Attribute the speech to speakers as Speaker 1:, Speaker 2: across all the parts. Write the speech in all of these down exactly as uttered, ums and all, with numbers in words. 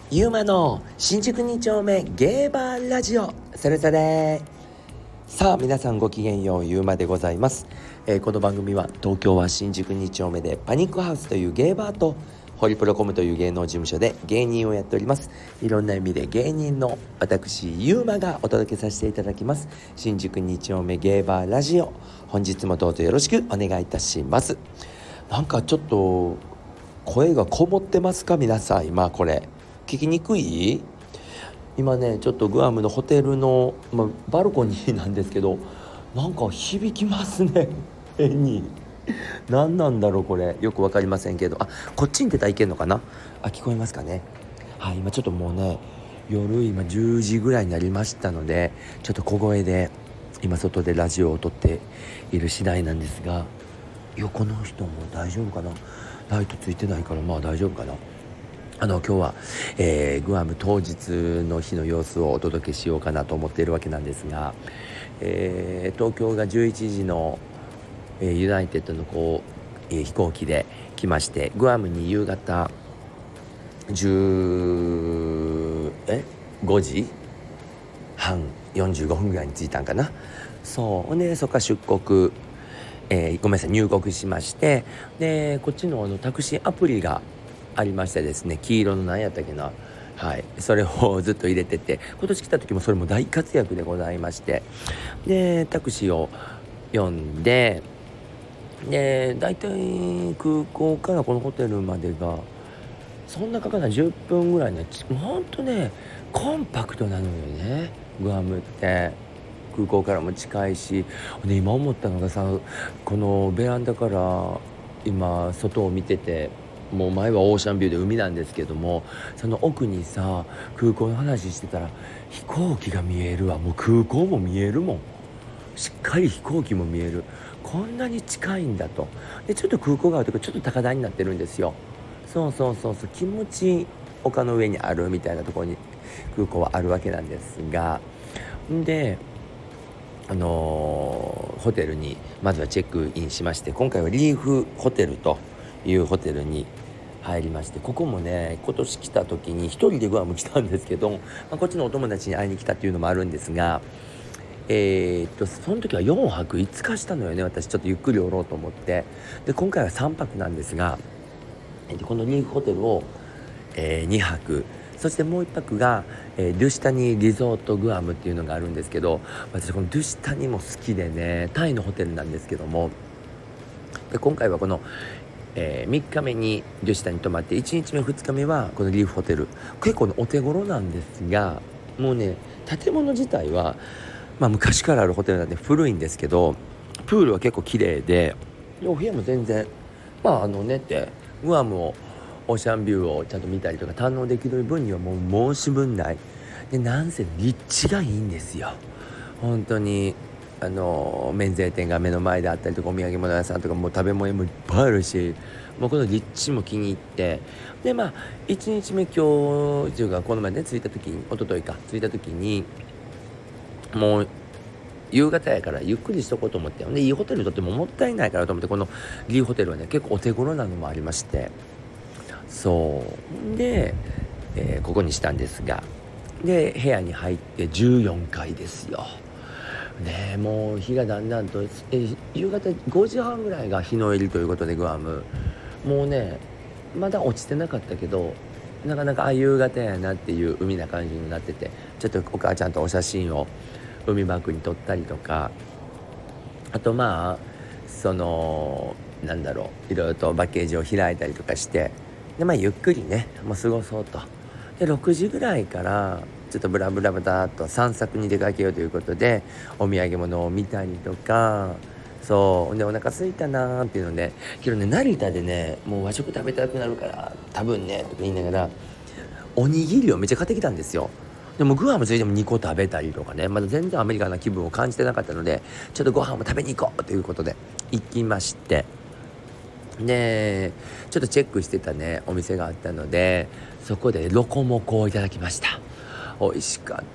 Speaker 1: ゆうまの新宿に丁目ゲーバーラジオ。それそれ。さあ皆さんごきげんよう、ゆうまでございます、えー、この番組は東京は新宿に丁目でパニックハウスというゲーバーとホリプロコムという芸能事務所で芸人をやっております。いろんな意味で芸人の私ゆうまがお届けさせていただきます新宿に丁目ゲーバーラジオ。本日もどうぞよろしくお願いいたします。なんかちょっと声がこもってますか皆さん。今これ聞きにくい？今ねちょっとグアムのホテルの、まあ、バルコニーなんですけど、なんか響きますね変に。何なんだろうこれ、よくわかりませんけど、あ、こっちに出たらいけんのかな。あ、聞こえますかね。はい、今ちょっともうね夜今じゅうじぐらいになりましたので、ちょっと小声で今外でラジオを撮っている次第なんですが、横の人も大丈夫かな。ライトついてないからまあ大丈夫かな。あの今日は、えー、グアム当日の日の様子をお届けしようかなと思っているわけなんですが、えー、東京がじゅういちじの、えー、ユナイテッドのこう、えー、飛行機で来まして、グアムに夕方じゅうえごじはんよんじゅうごふんぐらいに着いたんかな。そうでそこから出国、えー、ごめんなさい入国しまして、でこっちのあのタクシーアプリがありましてですね、黄色の何やったっけな、はい、それをずっと入れてて、今年来た時もそれも大活躍でございまして、でタクシーを呼んで、でだいたい空港からこのホテルまでがそんなかかんないじゅっぷんぐらいね。ほんとねコンパクトなのよねグアムって。空港からも近いし、で今思ったのがさ、このベランダから今外を見てて、もう前はオーシャンビューで海なんですけども、その奥にさ空港の話してたら飛行機が見えるわ。もう空港も見えるもん、しっかり飛行機も見える。こんなに近いんだと。でちょっと空港があるとこちょっと高台になってるんですよ。そうそうそうそう、気持ち丘の上にあるみたいなところに空港はあるわけなんですが、であのー、ホテルにまずはチェックインしまして、今回はリーフホテルというホテルに入りまして、ここもね今年来た時に一人でグアム来たんですけど、まあ、こっちのお友達に会いに来たっていうのもあるんですが、えー、っとその時はよんはくいつかしたのよね。私ちょっとゆっくりおろうと思って、で今回はさんぱくなんですが、このリーフホテルを、えー、にはく、そしてもういっぱくが、えー、ドゥシタニリゾートグアムっていうのがあるんですけど、私このドゥシタニも好きでね、タイのホテルなんですけども、で今回はこの、えー、みっかめにドゥシタに泊まって、いちにちめふつかめはこのリーフホテル。結構、ね、お手頃なんですが、もうね建物自体は、まあ、昔からあるホテルなんで古いんですけど、プールは結構綺麗で、お部屋も全然まああのねってグアムをオーシャンビューをちゃんと見たりとか堪能できる分にはもう申し分ない。でなんせ立地がいいんですよ。本当にあの免税店が目の前であったりとか、お土産物屋さんとかもう食べ物もいっぱいあるし、もうこの立地も気に入って、でまあいちにちめ今日というかこの前ね着いた時に、一昨日か着いた時にもう夕方やからゆっくりしとこうと思って、でいいホテルにとってももったいないからと思って、このリーフホテルはね結構お手頃なのもありまして、そうで、えー、ここにしたんですが、で部屋に入ってじゅうよんかいですよね。もう日がだんだんと、えー、夕方ごじはんぐらいが日の入りということで、グアムもうねまだ落ちてなかったけど、なかなかあ夕方やなっていう海な感じになってて、ちょっとお母ちゃんとお写真を海バックに撮ったりとか、あとまあそのなんだろう、いろいろとパッケージを開いたりとかして、でまあゆっくりねもう過ごそうと。でろくじぐらいからちょっとブラブラブラっと散策に出かけようということで、お土産物を見たりとか、そうでお腹空いたなーっていうので、けどね成田でねもう和食食べたくなるから多分ねとか言いながらおにぎりをめっちゃ買ってきたんですよ。でもグアムついてもにこ食べたりとかね、まだ全然アメリカな気分を感じてなかったので、ちょっとご飯も食べに行こうということで行きまして、でちょっとチェックしてたねお店があったので、そこでロコモコをいただきました。美味しかった。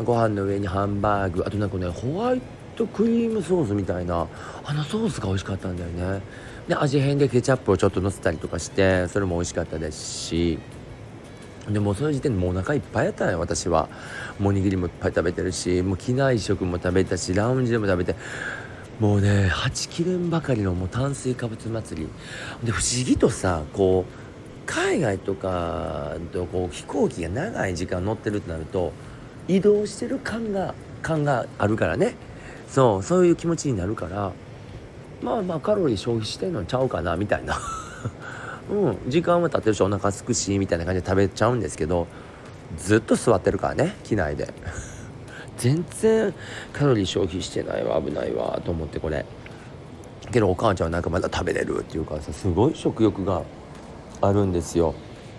Speaker 1: ご飯の上にハンバーグ、あとなんかねホワイトクリームソースみたいなあのソースが美味しかったんだよね。で味変でケチャップをちょっと乗せたりとかして、それも美味しかったですし、 でもうその時点でもうお腹いっぱいやったのよ。私はもうおにぎりもいっぱい食べてるし、もう機内食も食べたし、ラウンジでも食べて、もうねはちきれんばかりのもう炭水化物祭りで、不思議とさ、こう海外とかとこう飛行機が長い時間乗ってるってなると移動してる感が感があるからね、そうそういう気持ちになるから、まあまあカロリー消費してんのちゃうかなみたいなうん、時間は経ってるしお腹すくしみたいな感じで食べちゃうんですけど、ずっと座ってるからね、機内で全然カロリー消費してないわ、危ないわと思って、これけどお母ちゃんはなんかまだ食べれるっていうかさ、すごい食欲があるんですよ。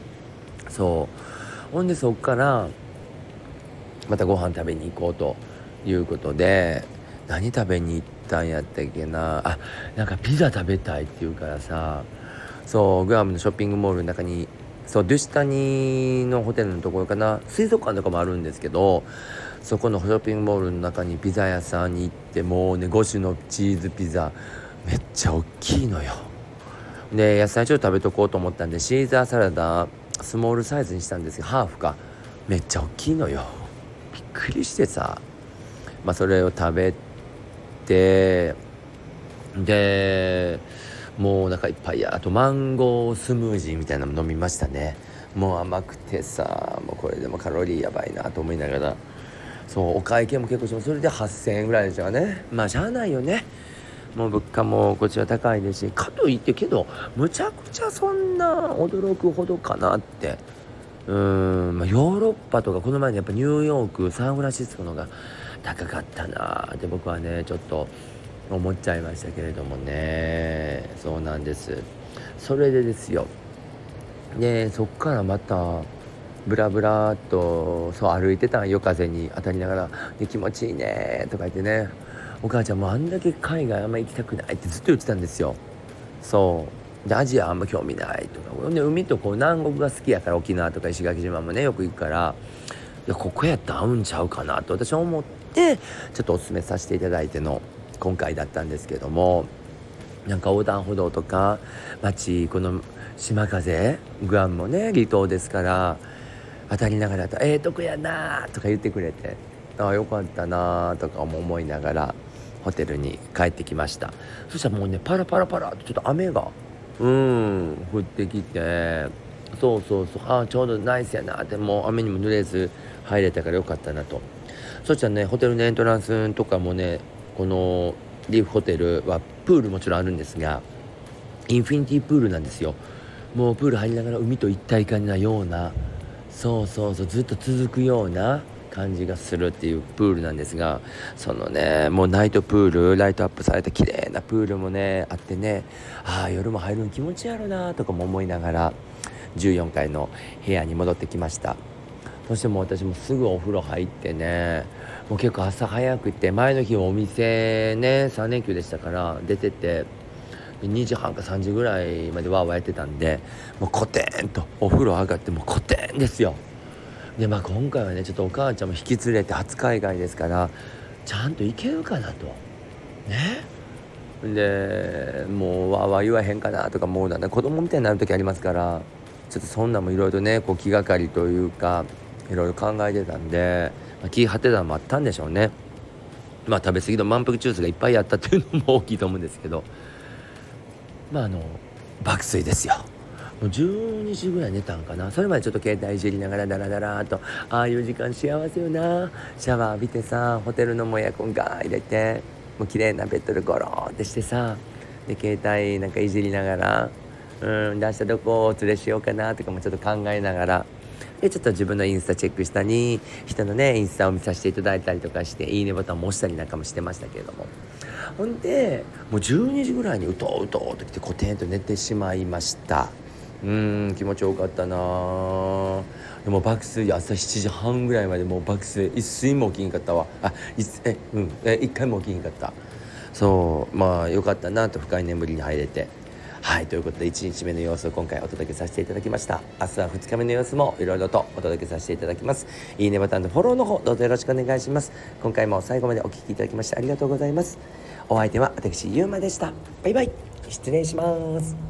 Speaker 1: そうほんでそっからまたご飯食べに行こうということで、何食べに行ったんやったっけなあ、なんかピザ食べたいって言うからさ、そうグアムのショッピングモールの中に、そうドゥシタニのホテルのところかな、水族館とかもあるんですけど、そこのショッピングモールの中にピザ屋さんに行って、もうねご種のチーズピザめっちゃ大きいのよ。で野菜ちょっと食べとこうと思ったんでシーザーサラダスモールサイズにしたんですけど、ハーフか、めっちゃ大きいのよ。びっくりしてさ、まあそれを食べて、でもうお腹いっぱいや。あとマンゴースムージーみたいなの飲みましたね。もう甘くてさ、もうこれでもカロリーやばいなと思いながら、そうお会計も結構します。それではっせんえんぐらいでしたかね。まあしゃあないよね、もう物価もこちら高いですし、かといってけどむちゃくちゃそんな驚くほどかなって、うーん、まあ、ヨーロッパとかこの前のやっぱニューヨークサンフランシスコのが高かったなって僕はねちょっと思っちゃいましたけれどもね。そうなんです。それでですよ、でそっからまたブラブラっとそう歩いてたん、夜風に当たりながら、で気持ちいいねとか言ってね、お母ちゃんもあんだけ海外あんま行きたくないってずっと言ってたんですよ。そうでアジアあんま興味ないとかで、海とこう南国が好きやから、沖縄とか石垣島もねよく行くから、いやここやったら合うんちゃうかなと私は思って、ちょっとお勧めさせていただいての今回だったんですけども、なんか横断歩道とか街、この島風グアムもね離島ですから当たりながらと、ええとこやなとか言ってくれて、ああよかったなとかも思いながらホテルに帰ってきました。そしたらもうねパラパラパラってちょっと雨がうーん降ってきて、そうそうそう、ああちょうどナイスやなって、もう雨にも濡れず入れたからよかったなと。そしたらねホテルのエントランスとかもね、このリーフホテルはプールもちろんあるんですが、インフィニティプールなんですよ。もうプール入りながら海と一体化なような、そうそうそうずっと続くような感じがするっていうプールなんですが、そのねもうナイトプール、ライトアップされた綺麗なプールもねあってね、ああ夜も入るの気持ちやろなとかも思いながらじゅうよんかいの部屋に戻ってきました。そしてもう私もすぐお風呂入ってね、もう結構朝早くて、前の日お店ねさん連休でしたから出てて、にじはんかさんじぐらいまでワーワーやってたんで、もうコテンとお風呂上がってもうコテンですよ。でまあ今回はねちょっとお母ちゃんも引き連れて初海外ですからちゃんと行けるかなとね。でもうわーわー言わへんかなとか、もうなんだ子供みたいになる時ありますから、ちょっとそんなんもいろいろねこう気がかりというかいろいろ考えてたんで、まあ、気張ってたのもあったんでしょうね。まあ食べ過ぎの満腹ジュースがいっぱいあったっていうのも大きいと思うんですけど、まああの爆睡ですよ。もうじゅうにじぐらい寝たんかな。それまでちょっと携帯いじりながらダラダラと、ああいう時間幸せよな。シャワー浴びてさ、ホテルのもエアコンガー入れて、もう綺麗なベッドでゴローってしてさ、で携帯なんかいじりながら、うんで明日どこをお連れしようかなとかもちょっと考えながら、でちょっと自分のインスタチェックしたり、人のねインスタを見させていただいたりとかして、いいねボタンも押したりなんかもしてましたけれども、ほんでもうじゅうにじぐらいにうとうとうと来てコテンと寝てしまいました。うーん気持ちよかったな。でも爆睡、朝しちじはんぐらいまでもう爆睡、一睡も起きんかったわ。あいえうんえ一回も起きんかった。そうまあよかったなと、深い眠りに入れて。はいということでいちにちめの様子を今回お届けさせていただきました。明日はふつかめの様子もいろいろとお届けさせていただきます。いいねボタンとフォローの方どうぞよろしくお願いします。今回も最後までお聞きいただきましてありがとうございます。お相手は私ゆうまでした。バイバイ、失礼します。